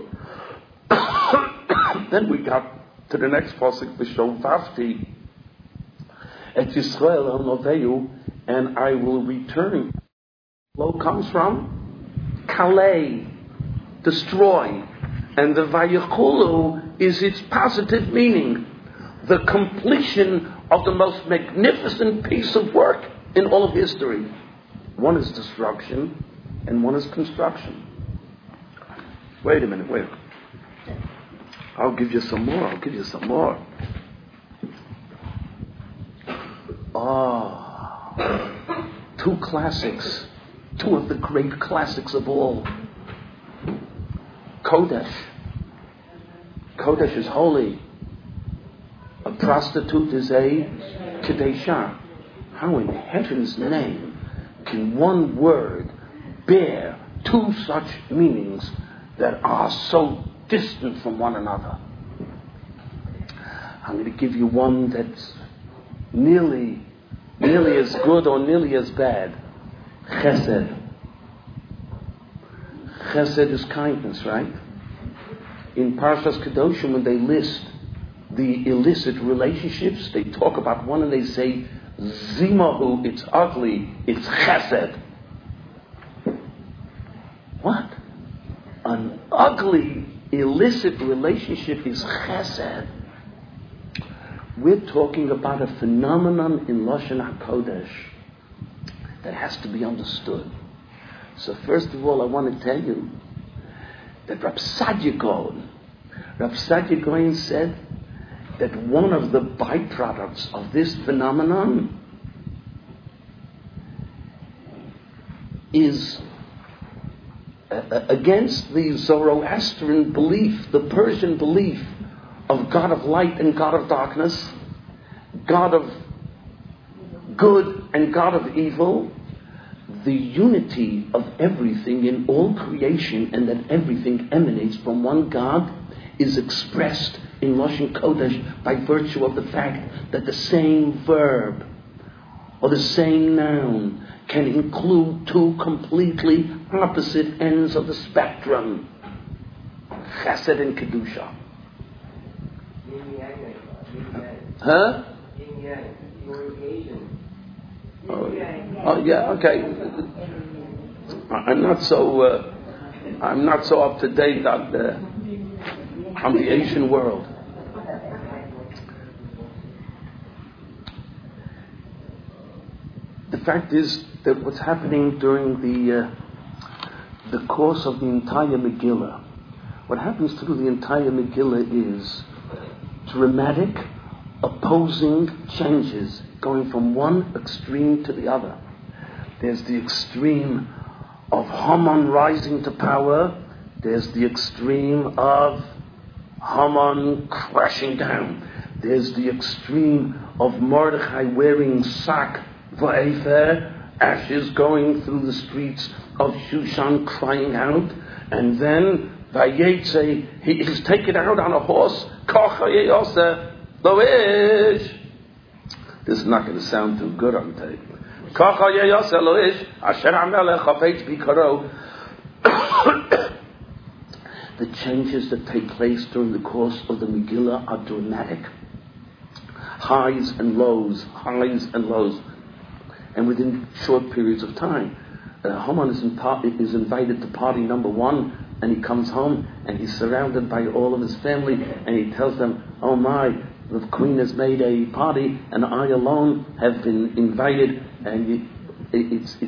Then we got to the next pasuk, V'shovavti et Yisrael el Noveyu, and I will return. Lo comes from kalei, destroy, and the vayachulu is its positive meaning, the completion of the most magnificent piece of work in all of history. One is destruction, and one is construction. Wait a minute, wait. I'll give you some more, I'll give you some more. Ah, two classics, two of the great classics of all. Kodesh. Kodesh is holy. A prostitute is a Kedeshah. How in heaven's name can one word bear two such meanings that are so distant from one another? I'm going to give you one that's nearly, nearly as good or nearly as bad. Chesed. Chesed is kindness, right? In Parshas Kedoshim, when they list the illicit relationships, they talk about one and they say, Zimahu, it's ugly, it's chesed. What? An ugly, illicit relationship is chesed. We're talking about a phenomenon in Lashon HaKodesh that has to be understood. So first of all, I want to tell you that Rav Sadia Gaon, Rav Sadia Gaon said that one of the byproducts of this phenomenon is uh, against the Zoroastrian belief, the Persian belief of God of light and God of darkness, God of good and God of evil, the unity of everything in all creation and that everything emanates from one God is expressed in Lashon Kodesh by virtue of the fact that the same verb or the same noun can include two completely opposite ends of the spectrum. Chesed and Kedusha. Huh? Oh, oh yeah, okay. I'm not so uh, I'm not so up to date on the on the Asian world. The fact is that what's happening during the uh, the course of the entire Megillah, what happens through the entire Megillah is dramatic, opposing changes going from one extreme to the other. There's the extreme of Haman rising to power. There's the extreme of Haman crashing down. There's the extreme of Mordechai wearing sack v'efer, ashes, going through the streets of Shushan crying out, and then Vayetze, he is taken out on a horse. Kocha yeyoseh loish. This is not going to sound too good on tape. Kocha yeyoseh loish asher hamelech hafetz bikaro. The changes that take place during the course of the Megillah are dramatic. Highs and lows, highs and lows, and within short periods of time. Uh, Haman is, in par- is invited to party number one, and he comes home and he's surrounded by all of his family, and he tells them, "Oh my, the queen has made a party, and I alone have been invited." And it, it, it's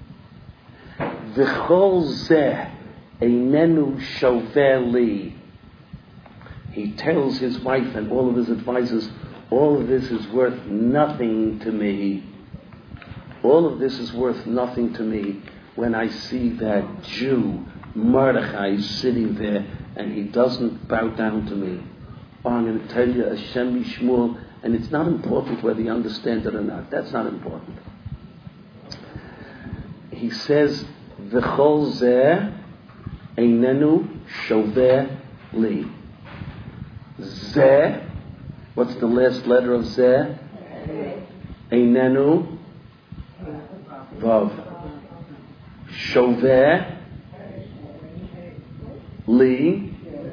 v'chol zeh einenu shover li. He tells his wife and all of his advisors, all of this is worth nothing to me. All of this is worth nothing to me when I see that Jew, Mordechai, sitting there and he doesn't bow down to me. Oh, I'm going to tell you, Hashem Yishmuel, and it's not important whether you understand it or not. That's not important. He says, V'chol zeh einenu shover li. Zeh, what's the last letter of zeh? Einenu vav. Shover li.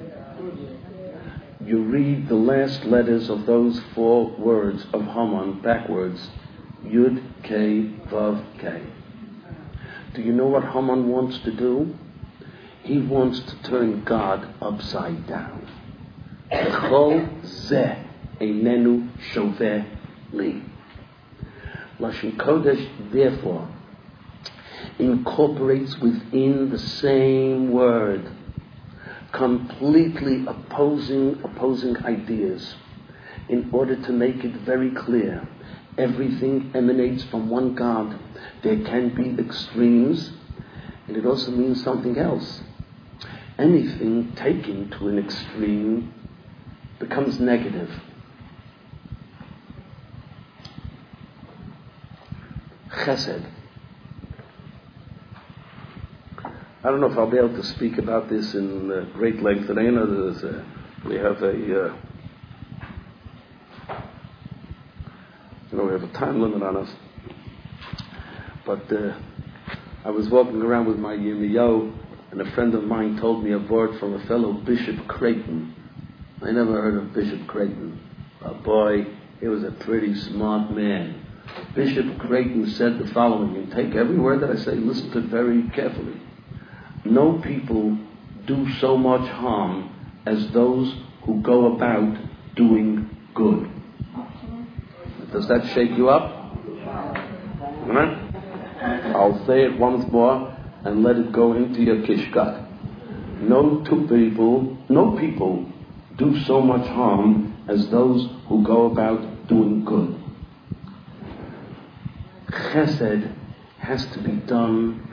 You read the last letters of those four words of Haman backwards. Yud, K, Vav, K. Do you know what Haman wants to do? He wants to turn God upside down. V'chol zeh einenu shover li. Lashon Kodesh, therefore, incorporates within the same word completely opposing opposing ideas in order to make it very clear. Everything emanates from one God. There can be extremes, and it also means something else. Anything taken to an extreme becomes negative. Chesed. I don't know if I'll be able to speak about this in uh, great length today. I know there's a, we have a uh, you know we have a time limit on us. But uh, I was walking around with my Yirmiyahu, and a friend of mine told me a word from a fellow Bishop Creighton. I never heard of Bishop Creighton. Oh boy, he was a pretty smart man. Bishop Creighton said the following, and take every word that I say, listen to it very carefully. No people do so much harm as those who go about doing good. Does that shake you up? Right? I'll say it once more and let it go into your kishkat. No two people, no people do so much harm as those who go about doing good. Chesed has to be done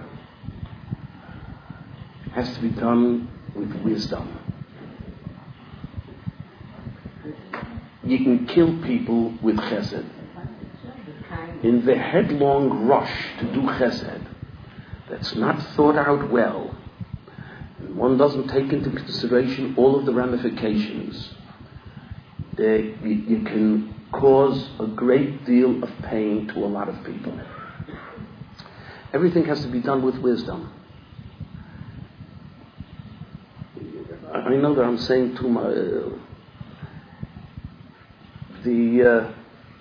has to be done with wisdom. You can kill people with chesed. In the headlong rush to do chesed, that's not thought out well, and one doesn't take into consideration all of the ramifications, there, you, you can cause a great deal of pain to a lot of people. Everything has to be done with wisdom. I know that I'm saying too much. Uh, the uh,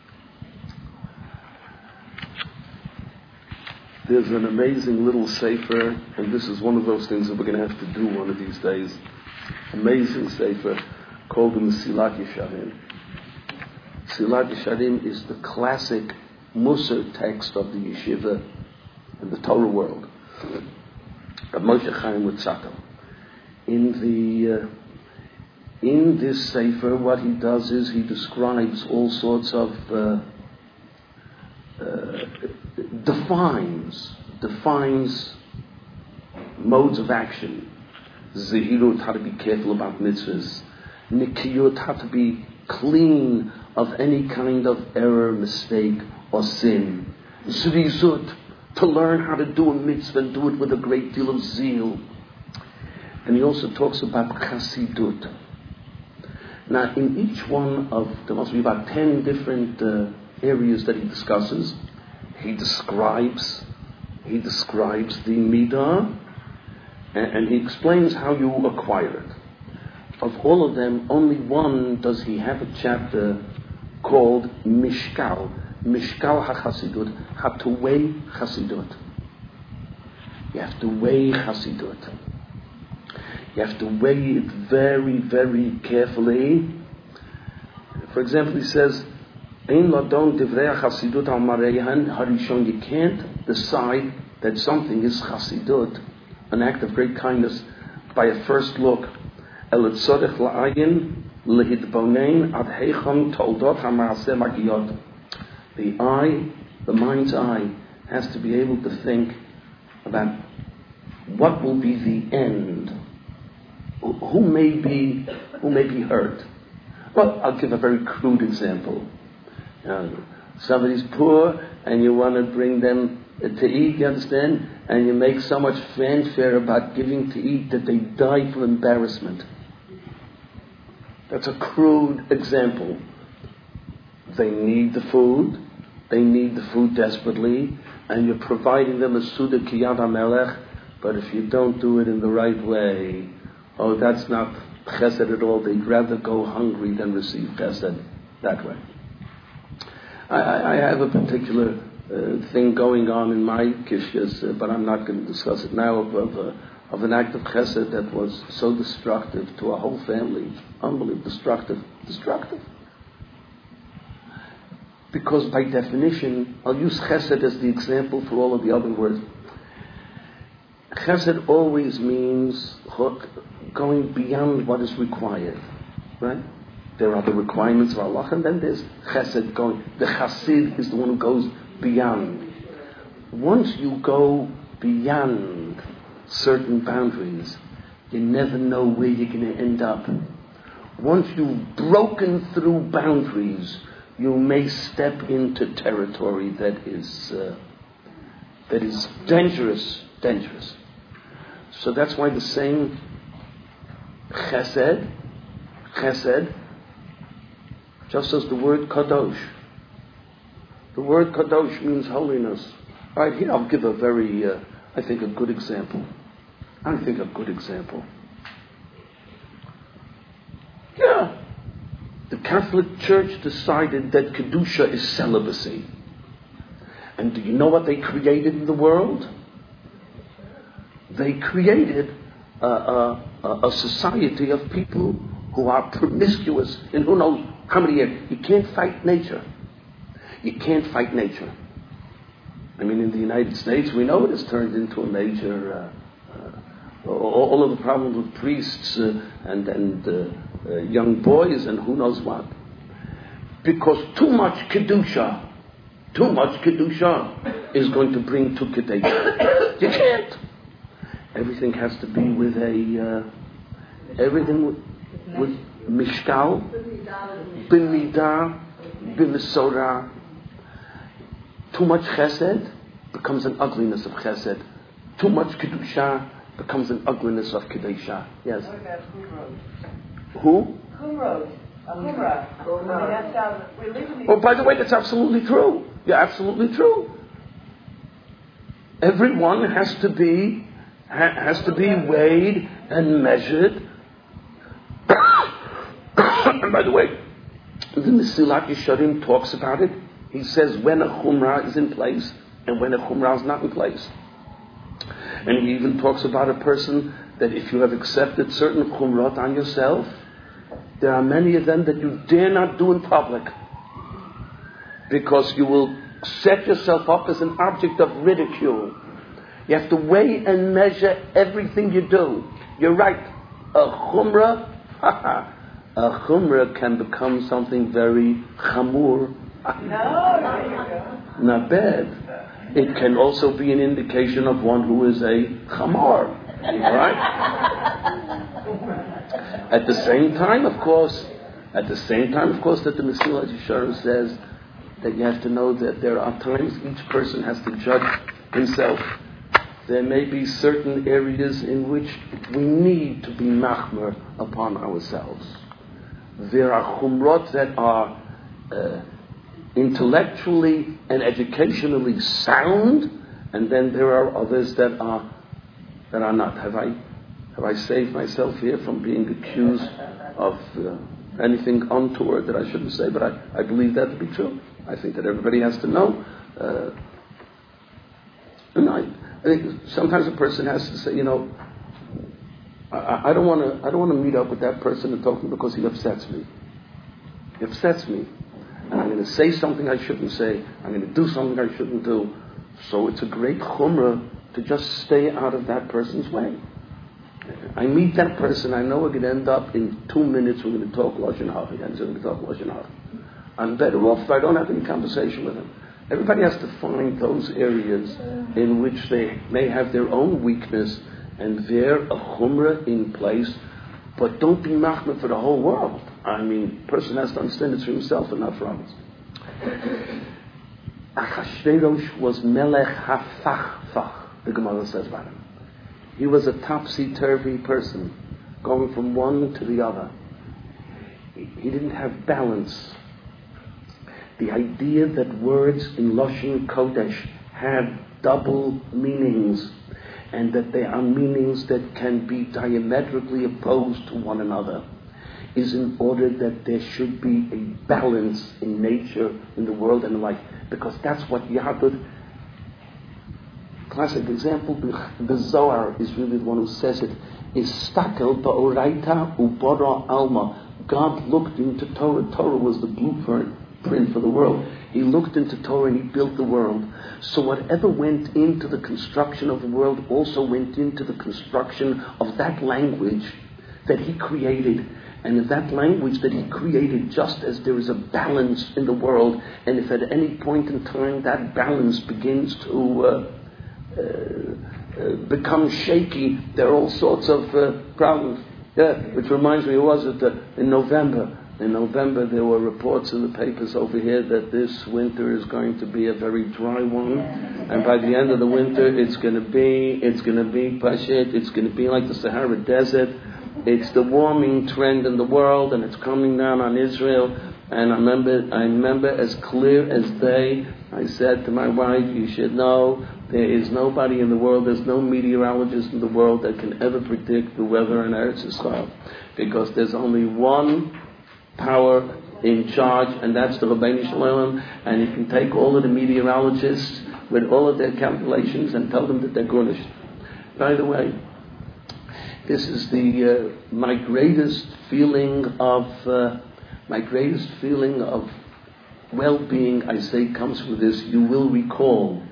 there's an amazing little sefer, and this is one of those things that we're going to have to do one of these days. Amazing sefer called the Mesilat Yesharim. Mesilat Yesharim is the classic Musar text of the yeshiva in the Torah world. Rav Moshe Chaim Luzzatto. In the uh, in this sefer, what he does is he describes all sorts of uh, uh, defines defines modes of action. Zehirut, how to be careful about mitzvahs. Nikiyut, how to be clean of any kind of error, mistake, or sin. Zrizut, to learn how to do a mitzvah and do it with a great deal of zeal. And he also talks about chassidut. Now, in each one of, there must be about ten different uh, areas that he discusses. He describes, he describes the midah, and, and he explains how you acquire it. Of all of them, only one does he have a chapter called Mishkal. Mishkal HaChasidut. How to weigh Chasidut. You have to weigh Chasidut. You have to weigh it very, very carefully. For example, he says, Ein ladon divrei Chasidut al mareihan harishon. You can't decide that something is Chasidut, an act of great kindness, by a first look. El tzorech la'ayin lehitbonein ad heicham toldot ha'maaseh magiyot. The eye, the mind's eye, has to be able to think about what will be the end. Who may be, who may be hurt. Well, I'll give a very crude example. Uh, somebody's poor, and you want to bring them to eat, you understand? And you make so much fanfare about giving to eat that they die from embarrassment. That's a crude example. They need the food. They need the food desperately. And you're providing them a Suda Kiyad HaMelech. But if you don't do it in the right way, oh, that's not chesed at all. They'd rather go hungry than receive chesed that way. I, I have a particular uh, thing going on in my kishyas, uh, but I'm not going to discuss it now, of, of, uh, of an act of chesed that was so destructive to a whole family. Unbelievable. Destructive. Destructive. Because by definition, I'll use chesed as the example for all of the other words. Chesed always means going beyond what is required, right? There are the requirements of Allah, and then there's chesed going. The chassid is the one who goes beyond. Once you go beyond certain boundaries, you never know where you're going to end up. Once you've broken through boundaries, you may step into territory that is uh, that is dangerous, dangerous. So that's why the same chesed, chesed, just as the word kadosh. The word kadosh means holiness. All right, here I'll give a very, uh, I think, a good example. I think a good example. Yeah. The Catholic Church decided that Kedusha is celibacy. And do you know what they created in the world? They created a, a, a society of people who are promiscuous in who knows how many years. You can't fight nature. You can't fight nature. I mean, in the United States, we know it has turned into a major... Uh, uh, all of the problems with priests uh, and, and uh, uh, young boys and who knows what. Because too much Kedusha, too much Kedusha is going to bring to Kedusha. You can't. Everything has to be with a, uh, everything with, with Mishkal, B'midah, B'misora. Too much Chesed becomes an ugliness of Chesed. Too much Kedusha becomes an ugliness of Kedusha. Yes. What about who wrote? Who? Who wrote? Humra. I mean, that sounds, we live in these... Oh, by the way, that's absolutely true. Yeah, absolutely true. Everyone has to be ha, has to be weighed and measured. And by the way, the Mesilat Yesharim talks about it. He says when a chumrah is in place and when a chumrah is not in place. And he even talks about a person that if you have accepted certain chumrat on yourself, there are many of them that you dare not do in public, because you will set yourself up as an object of ridicule. You have to weigh and measure everything you do. You're right. A chumrah, a chumrah can become something very chamur. No, there you go. Not bad. It can also be an indication of one who is a chamor. Right? At the same time, of course, At the same time, of course, that the Mesilas Yesharim says that you have to know that there are times each person has to judge himself. There may be certain areas in which we need to be machmer upon ourselves. There are chumrot that are uh, intellectually and educationally sound, and then there are others that are that are not. Have I have I saved myself here from being accused of uh, anything untoward that I shouldn't say? But I, I believe that to be true. I think that everybody has to know. Uh, and I, I think sometimes a person has to say, you know, I, I don't want to. I don't want to meet up with that person and talk to him because he upsets me. He upsets me, and I'm going to say something I shouldn't say. I'm going to do something I shouldn't do. So it's a great chumrah to just stay out of that person's way. I meet that person. I know we're going to end up in two minutes. We're going to talk lashon hara, and we're going to talk lashon hara. I'm better off if I don't have any conversation with him. Everybody has to find those areas in which they may have their own weakness, and there a chumrah in place. But don't be machmir for the whole world. I mean, a person has to understand it's for himself and not for others. Achashverosh was melech hafachfach, the Gemara says about him. He was a topsy-turvy person, going from one to the other. He didn't have balance. The idea that words in Lashon Kodesh have double meanings, and that they are meanings that can be diametrically opposed to one another, is in order that there should be a balance in nature, in the world and in life. Because that's what Yahadut, classic example, the Zohar is really the one who says it, is stakel ba'oraita ubora alma. God looked into Torah. Torah was the blueprint print for the world. He looked into Torah and he built the world. So whatever went into the construction of the world also went into the construction of that language that he created. And if that language that he created, just as there is a balance in the world, and if at any point in time that balance begins to uh, uh, uh, become shaky, there are all sorts of uh, problems. Yeah, which reminds me, it was it uh, in November. In November, there were reports in the papers over here that this winter is going to be a very dry one, and by the end of the winter, it's going to be, it's going to be pashit, it's going to be like the Sahara Desert. It's the warming trend in the world, and it's coming down on Israel. And I remember, I remember as clear as day, I said to my wife, you should know, there is nobody in the world, there's no meteorologist in the world that can ever predict the weather in Eretz Yisrael, because there's only one power in charge, and that's the Rabbeinu Shalom, and you can take all of the meteorologists with all of their calculations and tell them that they're Gurnish. By the way, this is the uh, my greatest feeling of uh, my greatest feeling of well-being, I say, comes with this. You will recall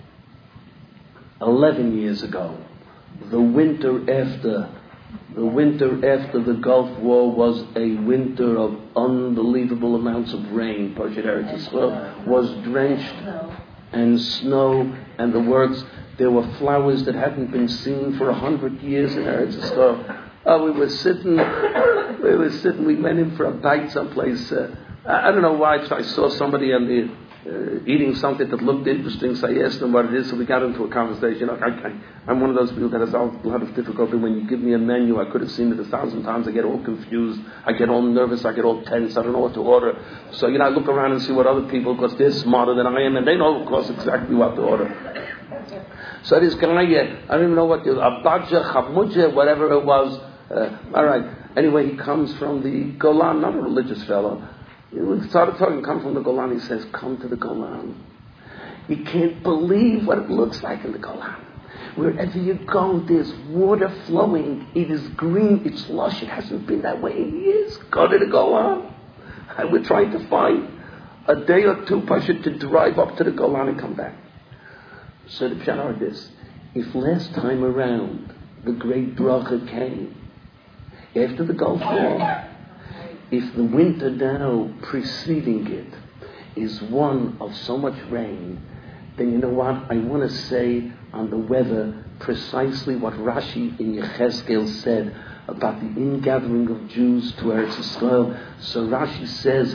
eleven years ago, the winter after the winter after the Gulf War was a winter of unbelievable amounts of rain. Parshat Eretz Yisrael was drenched and snow and the works. There were flowers that hadn't been seen for a hundred years in Eretz Yisrael. Oh, we were sitting, we were sitting, we went in for a bite someplace. Uh, I, I don't know why, so I saw somebody on the, uh, eating something that looked interesting, so I asked them what it is, so we got into a conversation. I, I, I'm one of those people that has a lot of difficulty. When you give me a menu, I could have seen it a thousand times. I get all confused. I get all nervous. I get all tense. I don't know what to order. So, you know, I look around and see what other people, because they're smarter than I am, and they know, of course, exactly what to order. So this guy, I don't even know what the Abadja, Chavmudja, whatever it was. Uh, all right. Anyway, he comes from the Golan, not a religious fellow. We started talking, come from the Golan. He says, come to the Golan. You can't believe what it looks like in the Golan. Wherever you go, there's water flowing. It is green. It's lush. It hasn't been that way in years. Go to the Golan. And we're trying to find a day or two, Pasha, to drive up to the Golan and come back. So the pshat are this: if last time around the great bracha came after the Gulf War, if the winter now preceding it is one of so much rain, then you know what? I want to say on the weather precisely what Rashi in Yechezkel said. about the ingathering of Jews to Eretz Yisrael. So Rashi says,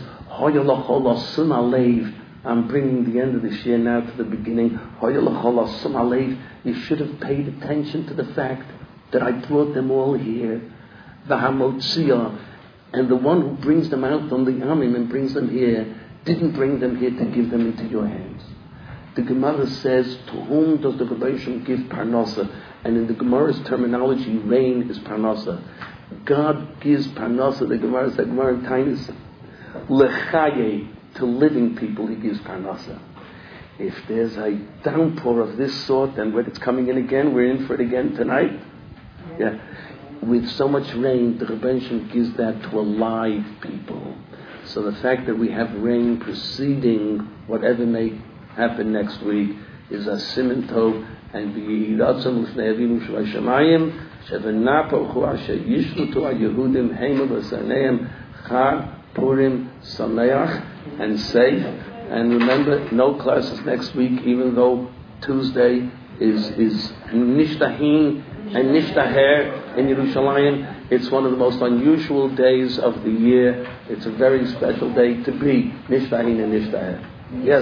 I'm bringing the end of this year now to the beginning. You should have paid attention to the fact that I brought them all here. The Hamotziyah, and the one who brings them out from the Amim and brings them here, didn't bring them here to give them into your hands. The Gemara says, to whom does the Rebbeinu give Parnasa? And in the Gemara's terminology, rain is Parnasa. God gives Parnasa, the Gemara says, Gemara in Tainis, Lechaye, to living people, He gives Parnasa. If there's a downpour of this sort, and when it's coming in again, we're in for it again tonight. Yeah. With so much rain, the Rebbeinu gives that to alive people. So the fact that we have rain preceding whatever may happen next week is a siman tov, and the Yiratzon L'fnei Avinu Shalai Shamayim Shevenapor Hu Asher Yishlutu HaYehudim Heima V'Saneim Chag Purim Sameach and safe. And remember, no classes next week, even though Tuesday is is Nishtahin and Nishtaher in Yerushalayim. It's one of the most unusual days of the year. It's a very special day to be Nishtahin and Nishtaher. Yes?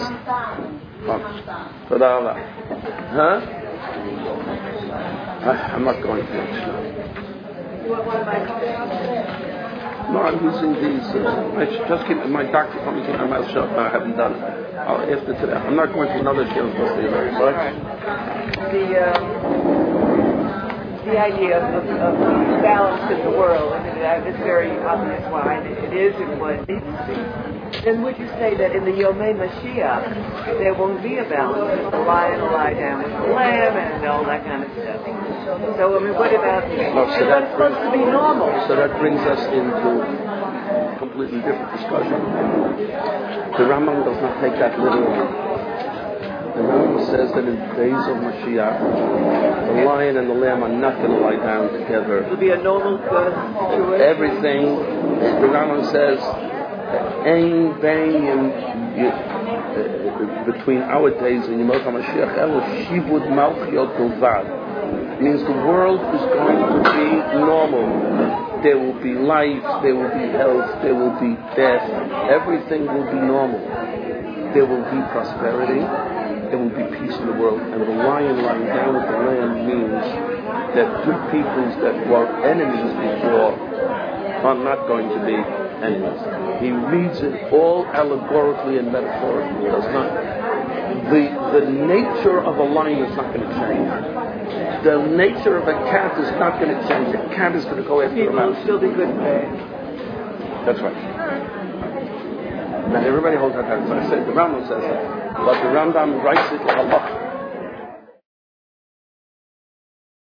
Oh. Huh? I, I'm not going to No, I'm using these. Uh, I should just keep my doctor told me to keep my mouth shut. I haven't done it. I'll after today. I'm not going to another show. Right? The uh, the idea of, of balance in the world. I mean, that is very obvious why it is and what it needs to be. Then would you say that in the Yomei Mashiach there won't be a balance? The lion will lie down with the lamb and all that kind of stuff. So I mean, what about no, so what's supposed to be normal? So that brings us into a completely different discussion. The Rambam does not take that literally. The Rambam says that in the days of Mashiach, the lion and the lamb are not going to lie down together. It will be a normal uh, situation. Everything, the Rambam says, Ein bein between our days and Yemot HaMashiach El Shibud Malchiot Bilvad. Means the world is going to be normal. There will be life, there will be health, there will be death. Everything will be normal. There will be prosperity. There will be peace in the world. And the lion lying down with the lamb means that good peoples that were enemies before are not going to be enemies. He reads it all allegorically and metaphorically. It does not. The, the nature of a lion is not going to change. The nature of a cat is not going to change. A cat is going to go after a mouse. People will still be good and bad. That's right. Now everybody holds that. So I said the Rambam says that, but the Rambam writes it like a lot.